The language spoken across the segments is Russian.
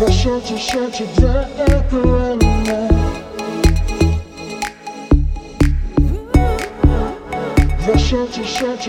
Сердце, два экрана. Два сердца.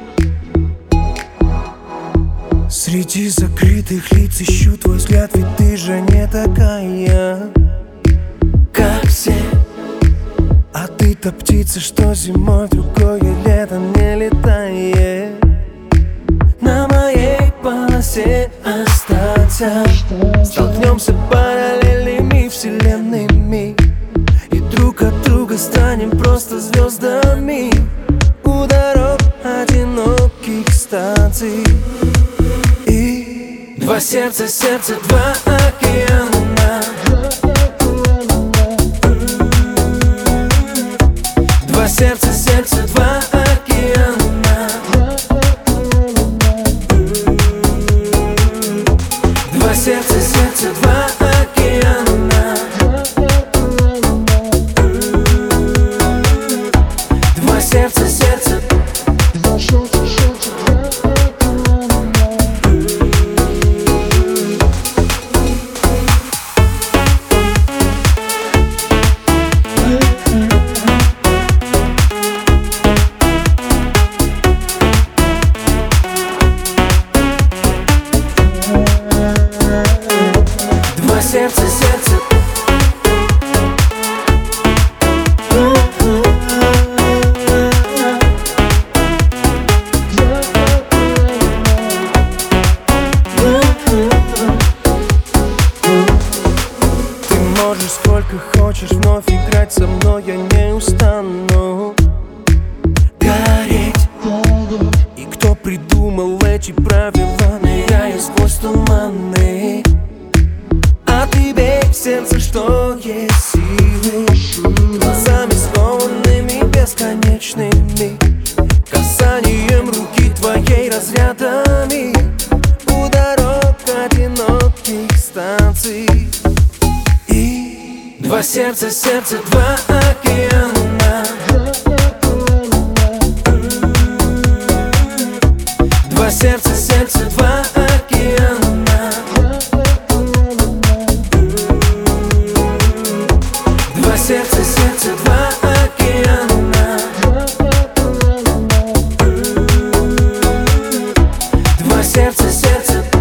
Среди закрытых лиц ищу твой взгляд, ведь ты же не такая, как все. А ты-то птица, что зимой в другое лето не летает. На моей полосе останься. Столкнемся параллельными вселенными и друг от друга станем просто звездами у дорог одиноких станций. И два сердца, два океана. Два сердца, два океана. Два сердца, два океана. Два сердца, два сердца, два сердца. Ты можешь сколько хочешь вновь играть со мной, я не устану гореть. И кто придумал эти правила, ныряя сквозь туманы. А тебе в сердце, что есть силы, глазами скованными бесконечными, касанием руки твоей разрядами у дорог одиноких станций. И два сердца, два океана. Два сердца, два океана. Два сердца, два океана. Два сердца.